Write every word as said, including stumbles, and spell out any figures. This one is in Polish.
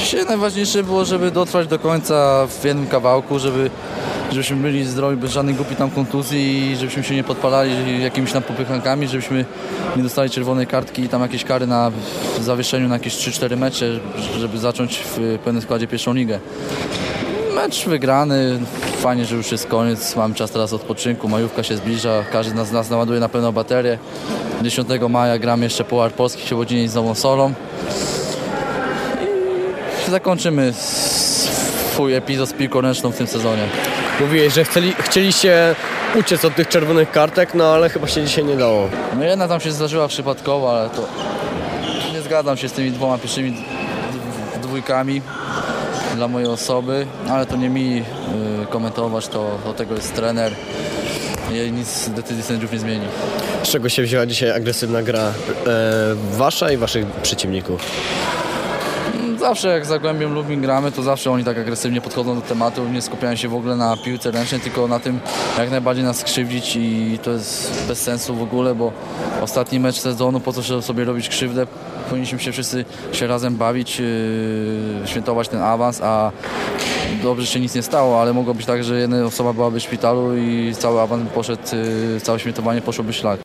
Dzisiaj najważniejsze było, żeby dotrwać do końca w jednym kawałku, żeby, żebyśmy byli zdrowi, bez żadnych głupich tam kontuzji i żebyśmy się nie podpalali jakimiś tam popychankami, żebyśmy nie dostali czerwonej kartki i tam jakieś kary na zawieszeniu na jakieś trzy cztery mecze, żeby zacząć w pełnym składzie pierwszą ligę. Mecz wygrany, fajnie, że już jest koniec, mamy czas teraz odpoczynku, majówka się zbliża, każdy z nas naładuje na pełną baterię. dziesiątego maja gramy jeszcze Puchar Polski w Świebodzinie z Nową Solą. I zakończymy swój epizod z piłką ręczną w tym sezonie. Mówiłeś, że chcieli, chcieliście uciec od tych czerwonych kartek, no ale chyba się dzisiaj nie dało. No jedna tam się zdarzyła przypadkowo, ale to nie zgadzam się z tymi dwoma pierwszymi dwójkami dla mojej osoby, ale to nie mi y, komentować, to do tego jest trener i nic decyzji sędziów nie zmieni. Z czego się wzięła dzisiaj agresywna gra e, wasza i waszych przeciwników? Zawsze jak z Zagłębiem Lubin gramy, to zawsze oni tak agresywnie podchodzą do tematu, nie skupiają się w ogóle na piłce ręcznej, tylko na tym, jak najbardziej nas skrzywdzić i to jest bez sensu w ogóle, bo ostatni mecz sezonu, po co sobie robić krzywdę, powinniśmy się wszyscy się razem bawić, yy, świętować ten awans, a dobrze się nic nie stało, ale mogło być tak, że jedna osoba byłaby w szpitalu i cały awans poszedł, yy, całe świętowanie poszłoby szlak.